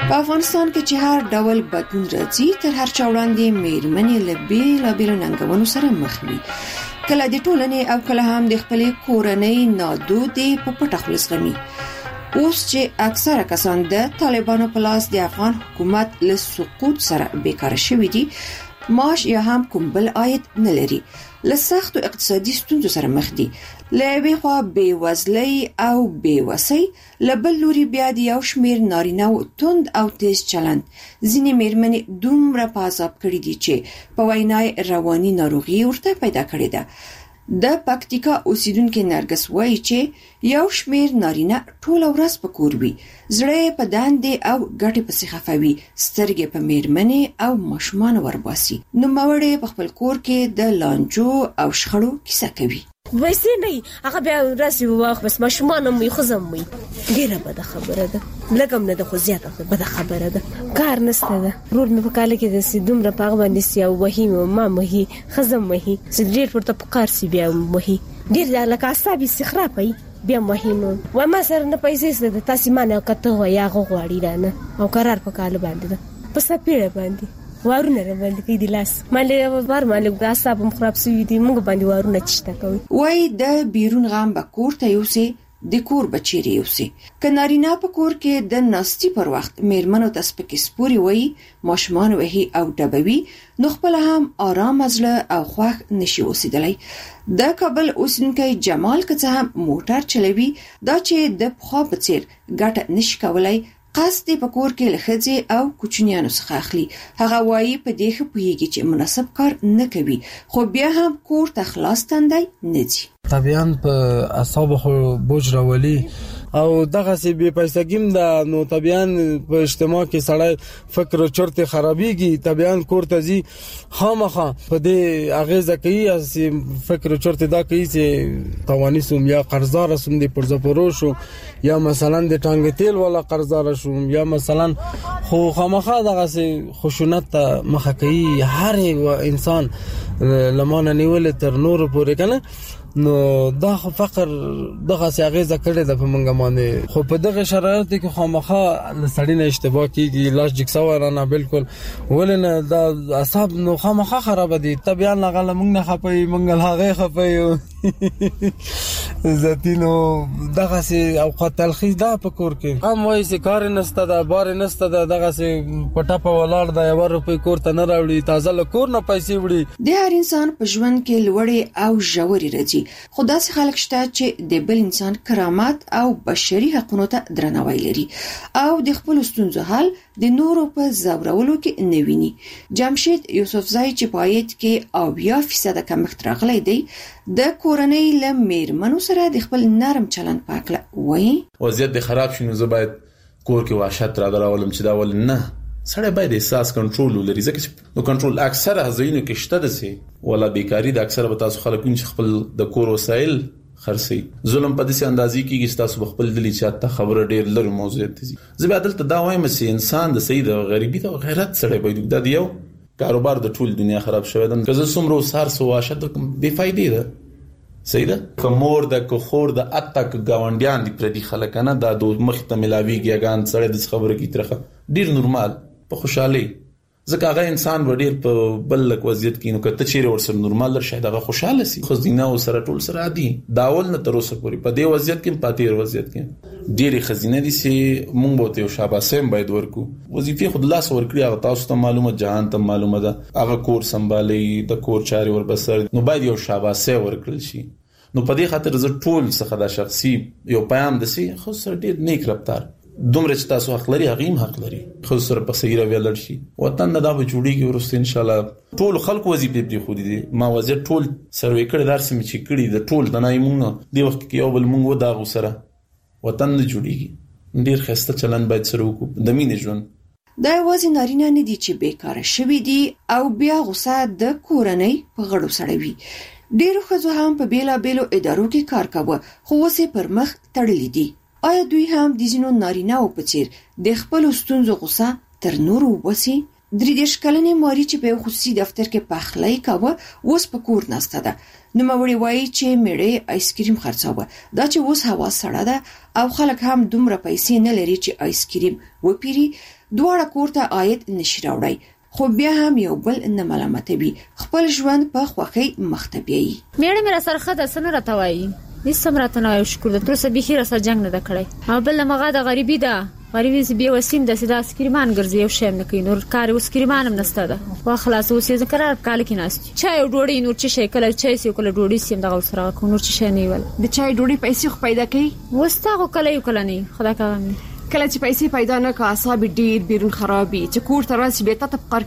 په افغانستان کې چې هر ډول بدلون راځي تر هر چا وړاندې میرمنې له بیلابیلو ننګونو سره مخ وي. کله د ټولنې او کله هم د خپلې کورنۍ نادودې په پټه خوله زغمي. اوس چې اکثره کسان د طالبانو په لاس د افغان حکومت له سقوط سره بیکاره شوي دي، معاش یا هم کوم بل عاید نه لري، له سختو اقتصادي ستونزو سره مخ دي، له یوې خوا بېوزلۍ او بېوسۍ، له بل لوري بیا د یو شمېر نارینه‌و توند او تیز چلند ځینې میرمنې دومره په عذاب کړي دي چې په وینا رواني ناروغي ورته پیدا کړې ده. د پکتیکا اوسیدونکو نرګس وایي چې یو شمېر نارینه ټوله ورځ په کور وي، زړه په دندې او ګټې پسې خفوي، سترګې په میرمنې او ماشومان ورباسي. نوموړی په خپل کور کې د لانجو او شخړو کیسه کوي. ویسې نه هغه بیا راسي واخ بس ماشومان مې خزم مې ډیره بده خبره ده، لکم نه د خو زیاته بده خبره ده، کار نشته ده. رور مې په کال کې د دومره پاغ باندې سی او وهیم ما مهي خزم مهي ډیر پورته پکار سی بیا مهي ډیر لکه اعصاب استخرافي بیا مهم و ما سره نه پیسې ست تاسو مانه کته یا غوړی رانه او قرار په کال باندې ده په سپیړه باندې وارونه باندې کې د لاس مالې بار مالې اعصاب مخرب سوي دي موږ باندې وارونه چشته کوي. وای د بیرون غام به کور ته یوسي د کور بچیری یوسي. کنارینا په کور کې د ناستي پر وخت میرمنو ته سپکې سپوري وای، ماشومان وهي او ډبوي، نو خپل هم آرام ازله او خوښ نشي اوسېدلی. د کابل اوسیدونکی جمال که څه هم موټر چلوي، دا چې د پخوا په څیر ګټه نشي کولای، قصد په کور کې لخذي او کوچنیانو څخه اخلي. هغه وایي په دې ښه پوهیږي چې مناسب کار نه کوي، خو بیا هم کور ته خلاص تندی نه ځي. طبيعاً په اعصاب خو بوج راولي او دغه سی بے پیسګیم دا نو طبيعاً په اجتماع کې سړی فکر او چرته خرابيږي، طبيعاً کور ته ځي خامخا په دې اغیزه کوي اس فکر او چرته دا کوي چې توانی سوم یا قرضدار سوم دي پرځپورو شو یا مثلا د ټانګ تیل ولا قرضدار شوم یا مثلا خو خامخا دغه سی خشونت مخه کوي. هر انسان لمانه نیول تر نور پورې کنه نو دا فقر دغه سیاغه کړي د پمنګ باندې، خو په دغه شرایط کې خامخا لسړی نه اشتباه کیږي، لاس جکسا ورانه بالکل ولنه دا اعصاب نو خامخا خراب دي. طبيعا لغله موږ نه خپي منګل هغه خپي ذاتینو دغه سي اوقات تلخیص دا په کور کې هم وایي چې کار نسته دا بار نسته دغه سي پټه په ولار دا 1 روپۍ کور ته نه راوړي، تازه له کور نه پیسې وړي. د هر انسان په ژوند کې لوړې او ژورې راځي، خو داسې خلک شته چې د بل انسان کرامت او بشري حقوقو ته درناوی لري او د خپل ستونزو حل د نورو په زورولو کې نه ویني. جمشید یوسفزای چې پایت کې 80% کمښت راغلی دی، د کورنۍ له میرمنو سره د خپل نرم چلند پاکله وایي وضعیت د خراب شنو زه باید کور کې وحشت را دراولم چې دا ول نه سړی باید احساس کنټرول ولري، ځکه چې نو کنټرول اکثره ځینو کې شته ده سي ولا بیکاری د اکثره به تاسو خلکو چې خپل د کور وسایل خرسي ظلم په دې اندازې کې چې تاسو خپل دلی چاته خبره ډیر لري موضوع دي. زه به عدالت دا وایم چې انسان د سید او غریبي او غیرت سره باید د یو کاروبار د ټول دنیا خراب شوی ده، که زه څومره سار سو واشه د بے فائدې ده سیده کومور د کوخور د اتک گاونډیان دي پردي خلکنه د دوه مخ ته ملاویږي غان سره د خبره کی ترخه ډیر نورمال په خوشحالي، ځکه هغه انسان وړیر په بل لک وضعیت کې نو کته چیرې ورسره نورمال در شاید هغه خوشاله سي، خو زینه او سره ټول سره عادي داول نه تر اوسه پورې په دې وضعیت کې پاتې وضعیت کې ډېری خزینه دي سي مونږ بوته او شاباسه باید ورکو وظیفه خود لاس ورکړي هغه تاسو ته معلومه جهان ته معلومه ده هغه کور سمبالي د کور چاري ور بسر نو باید یو شاباسه ورکړل شي. نو په دې خاطر زه ټول څخه د شخصي یو پیام دسي خو سره ډېر نیک رفتار دومره چې تاسو حق لري هغه هم حق لري، خو سره په صحیح رویه شي وطن دا به جوړیږي ورسته ان شاء الله. ټول خلکو وظیفه دي خو دي ما وظیفه ټول سروې کړی درس می چې کړی د ټول د نایمونو دی وخت کې یو بل مونږ و دا غوسره وطن نه جوړیږي. ډیر خسته چلن باید سره وکړو د مینې ژوند. دا یوازې نارینه نه دي چې بیکاره شوي دي او بیا غوسه د کورنۍ په غړو سړوي. ډیرو ښځو هم په بیلابیلو ادارو کې کار کاوه خو اوس پر مخ تړلي دي. آیا دوی هم د ځینو نارینه‌و په څیر د خپلو ستونزو غوسه تر نورو وباسي؟ 33 کلنې ماري چې په خصوصي دفتر کې پخلی کاوه اوس په کور ناسته ده. نوموړې وایي چې میړه آیسکریم خرڅاوه، دا چې اوس هوا سړه ده او خلک هم دومره پیسې نه لري چې آیسکریم وپیري، دواړه کور ته عاید نشي راوړی، خو بیا هم یو بل نه ملامتوي، خپل ژوند په خوښۍ مخ ته بیایي. میړه مې را سره خده سن راته وایي هیڅ هم راته نه وایي شکر ده تر اوسه بیخي را سره جنګ نه ده کړی. او بل مغه د غریبي ده، غریبي چې بیا وسیم د سیدا سکریمان ګرځي یو شی نه کوي، نور کار اوس سکریمان هم نشته ده. وا خلاص اوس یې قرار کال کې ناست چای او ډوډۍ نور څه شي کله چای سي کله ډوډۍ سیم دغه سره کو نور څه شي نه ویل. د چای ډوډۍ پیسې خو پیدا کوي وستا کله یو کله نه خدا کاوه. کله چې پیسې پیدا نه کا اعصاب ډیر بیرون خرابي، چې کور ته راشي به ته کار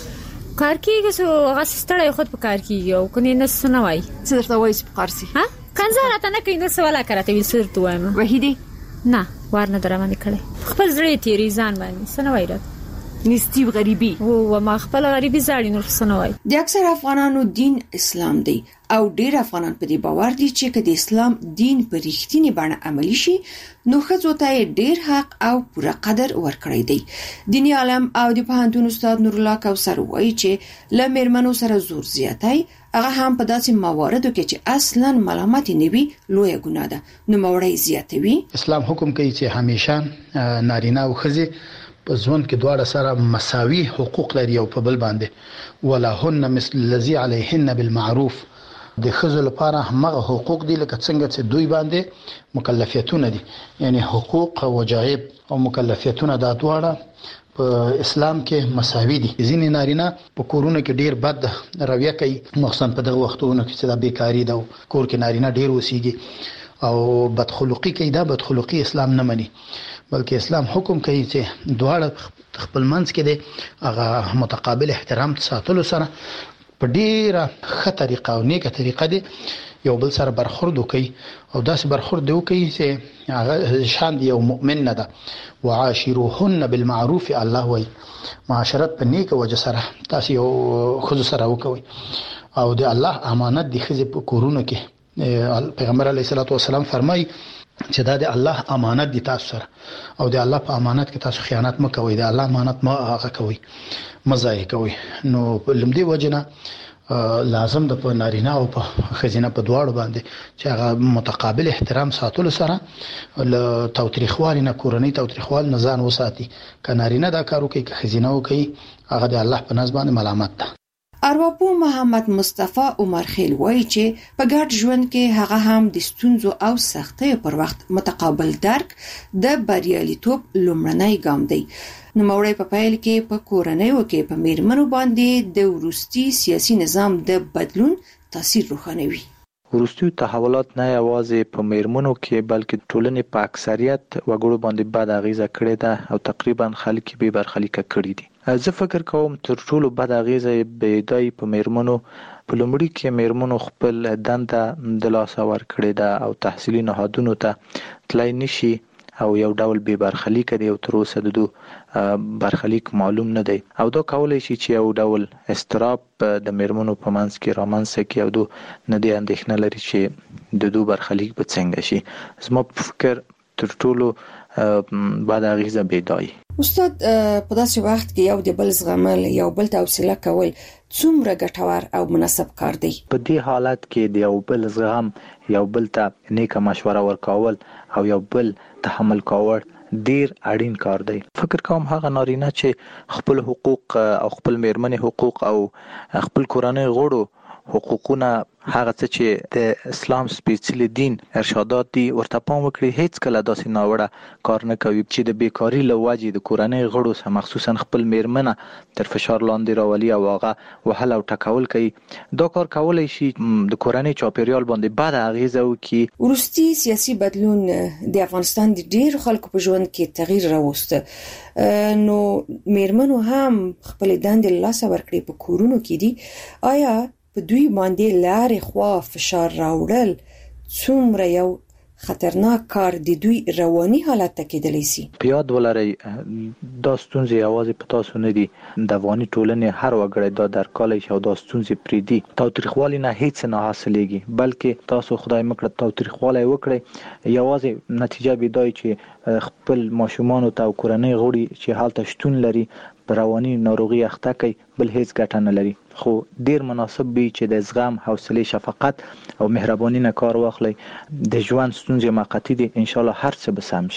کیږي سو هغه ستړی خود په کار کیږي او کني نه سنوي څه درته وایي په قرسي ها کنځه راته نه کوي نو سواله کوي ویل سر تو وایم وحیدی نه ورنه درمانه کړي خپل زړه تیری ځان باندې سنوي راته نستی غریبي او ما خپل غریبي زاړي نور سنوي. د اکثر افغانانو دین اسلام دی او ډیر افغانان په دې باور دي چې کله اسلام دین په رښتینی بڼه عملی شي نو ښځو ته ډیر حق او پوره قدر ورکړی دی. دینی عالم او د پوهنتون استاد نور الله کوثر وایي چې لمرمنو سره زور زیاتای هغه هم په داسې مواردو کې چې اصلا ملامت نه وي لوی ګناه ده نو موړی زیاتوي. اسلام حکم کوي چې همیشه نارینه او ښځې په ژوند کې دواړه سره مساوي حقوق لري او په بل باندې ولهن مثل الذي عليهن بالمعروف. د ښځو لپاره هغه حقوق دي لکه څنګه چې دوی باندې مکلفیتونه دي، یعنی حقوق او واجب او مکلفیتونه دا دواړه په اسلام کې مساوي دي. ځینې نارینه په کورونو کې ډیر بد رویه کوي، مخصوصا په دغه وختونو کې چې د بیکاری ده کور کې نارینه ډیر وسیږي او بدخلقي کوي. دا بدخلقي اسلام نه مني، بلکې اسلام حکم کوي چې دواړه خپل منځ کې د هغه متقابل احترام ساتلو سره په ډیره ښه طریقه او نیکه طریقه دی یو بل سره برخورد وکړي او داسې برخورد وکړي چې هغه شان یو مؤمن نه ده. وعاشروهن بالمعروف، الله وایي معاشرت په نیکه وجه سره تاسو یو خود سره وکوي او د الله امانت د ښځې په کورونو کې پیغمبر علیه الصلاۃ والسلام فرمایي چې دا د الله امانت دي تاسو سره او د الله په امانت کې تاسو خیانت مه کوئ، د الله امانت مه هغه کوئ، مه ضایع کوئ. نو لمدې وجنه لازم د په نارینه او په ښځینه په دواړو باندې چې هغه متقابل احترام ساتلو سره له توتریخوالي نه کورنۍ توتریخوال نه ځان وساتي. که نارینه دا کار وکړي که ښځینه وکړي هغه د الله په نزد باندې ملامت ده. ارواپوه محمد مصطفی عمر خیل وایي چې په ګډ ژوند کې هغه هم د ستونزو او سختیو پر وخت متقابل درک د بریالیتوب لومړنی ګام دی. نو موړی په پیل کې په کورنیو کې په میرمنو باندې د وروستي سیاسي نظام د بدلون تاثیر روښانوي. وروستي تحولات نه یوازې په میرمنو کې بلکې ټولنې په اکثریت وګړو باندې بد اغیزه کړې ده او تقریبا خلک به برخلیک کړي دي. زه فکر کوم تر ټولو بد اغیزه به دای په میرمنو په لومړي کې میرمنو خپل دنده د لاسه ورکړې ده او تحصیلي نهادونو ته تلای نشي او یو ډول به برخلیک دی او تر اوسه د برخلیک معلوم نه دی او دا کولای شي چې یو ډول استراب د میرمنو په منځ کې رامنځته کړي او دو نه دی اندېښنه لري چې د دو برخلیک به څنګه شي. زما په فکر تر ټولو بعد اغیزه بيدای. استاد په داسې وخت کې یو د بل زغمل یو بل ته حوصله کول څومره ګټور او مناسب کار دی؟ په دې حالت کې د یو بل زغم یو بل ته نیکه مشوره ورکول او یو بل تحمل کول ډیر اړین کار دی. فکر کوم هغه نارینه چې خپل حقوق او خپل میرمنې حقوق او خپل کورنۍ غړو حقوقونه هغه څه چې د اسلام سپیڅلی دین ارشادات دي ورته پام وکړي، هیڅ کله داسې ناوړه کار نه کوي چې د بیکاری له وجې د کورنۍ غړو سره مخصوصا خپل میرمنه تر فشار لاندې راولي او هغه وهل او ټکول کوي. دا کار کولای شي د کورنۍ چاپیریال باندې بد اغیزه وکړي. وروستي سیاسي بدلون د افغانستان د ډیر خلکو په ژوند کې تغییر راوسته، نو میرمنو هم خپل دندې لاسه ورکړي په کورونو کې دي. آیا په دوی باندې لارې خوا فشار راوړل څومره یو خطرناک کار د دوی رواني حالت ته کېدلی سي؟ په یاد ولرئ دا ستونزې یوازې په تاسو نه دي، د افغاني ټولنې هر وګړی دا درک کولی شي او دا ستونزې پرېږدي. تاوتریخوالي نه هیڅ نه حاصلېږي، بلکې تاسو خدای مکړه تاوتریخوالی وکړئ، یوازې نتیجه به دای چې خپل ماشومانو ته او کورنۍ غړي چې هلته شتون لري په رواني ناروغي اخته کوي، بل هیڅ ګټه نه لري. خو ډیر مناسب وي چې د زغم، حوصله، شفقت او مهرباني نه کار واخلي. د ژوند ستونزې موقتی دي، ان شاء الله هر څه به سم شي.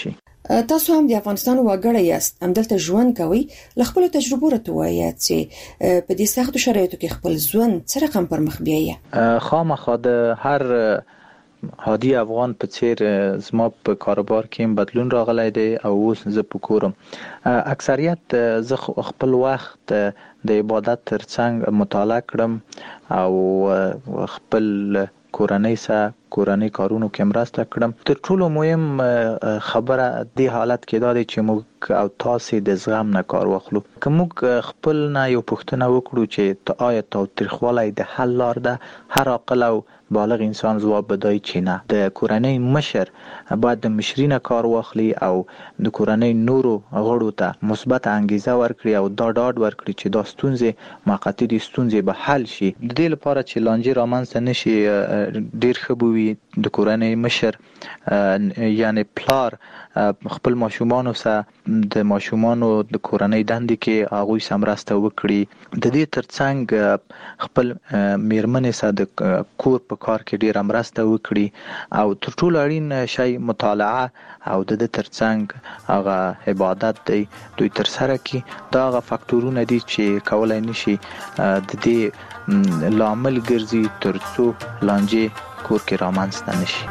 تاسو هم د افغانستان وګړی یاست، همدلته ژوند کوئ. له خپل تجربو راته وایئ چې په دې سختو شرایطو کې خپل ژوند څه رقم پر مخ بیایي. خامخا د هر عادي افغان په څیر زما په کاروبار کې بدلون راغلی دی او اوس زه په کورم. اکثریت زه خپل وخت د عبادت ترڅنګ مطالعه کړم او خپل کورنۍ سره کورنۍ کارونو کې مرسته کړم. تر ټولو مهم خبره د حالت کې دا دی چې موږ او تاسو د زغم نه کار واخلو. که موږ خپل نه یو پوښتنه وکړو چې آیا تاوتریخوالی د حل لار ده، هر عاقل او بالغ انسان ځواب بدای چې نه. د کورنۍ مشر باید د مشرینه کار واخلي او د کورنۍ نورو غړو ته مثبت انګیزه ورکړي او دا ډاډ ورکړي چې دا ستونزې موقتی دي، ستونزې به حل شي. د دې لپاره چې لانجې رامنځته نشي، ډیر ښه به وي د کورنۍ مشر یعنی پلار خپل ماشومانو سره د ماشومانو د کورنۍ دندې کې هغوی سره مرسته وکړي. د دې ترڅنګ خپل میرمنې سره د کور په کار کې ډیر مرسته وکړي او تر ټولو اړین شی مطالعه او د ترڅنګ هغه عبادت دی دوی تر سره کی. دا هغه فاکتورونه دي چې کولای نشي د دې لامل ګرځي ترڅو لانجې کور کې رامنځته نشي.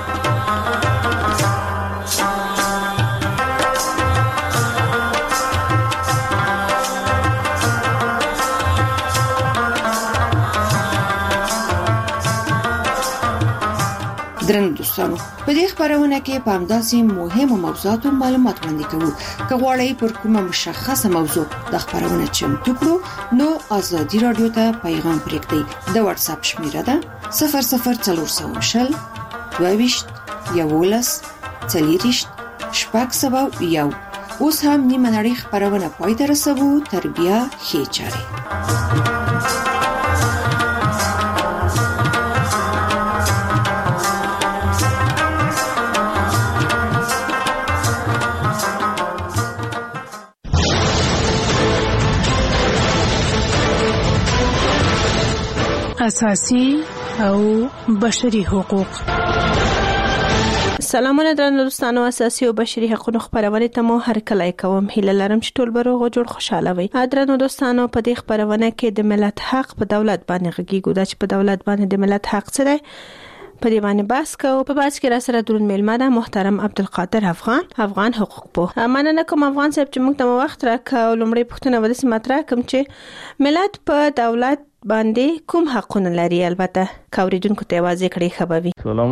درنو دوستانو، په دې خبرونه کې په همداسې مهمو موضوعاتو معلومات وړاندې کوو. که غواړئ پر کومه مشخصه موضوع د خبرونه چمتو کړو نو ازادي رادیو ته پیغام پرېږدئ. د واتس اپ شمیره ده 00420 22 11 40 601. اوس هم نیمه نړۍ خبرونه پای ته رسوو. تر بیا ښې چارې. اساسي او بشري حقوق. سلامونه درنو دوستانو، اساسي او بشري حقوقو خبرونه ته مو هر کله کوم. هیله لرم چې ټول به روغ جوړ خوشاله وي. درنو دوستانو، په دې خبرونه کې د ملت حق په دولت باندې غږیږو. دا چې په دولت باندې د ملت حق څه دی، په دې باندې بحث کوو. په بحث کې را سره درون میلمه ده محترم عبدالقادر افغان حقوق پوه. مننه کوم افغان صاحب چې موږ ته وخت راکړ. لومړی پوښتنه ولې مطرح کوم چې ملت په دولت باندې کوم حقونه لري؟ البته کاوریدونکو ته واضح کړئ خبري.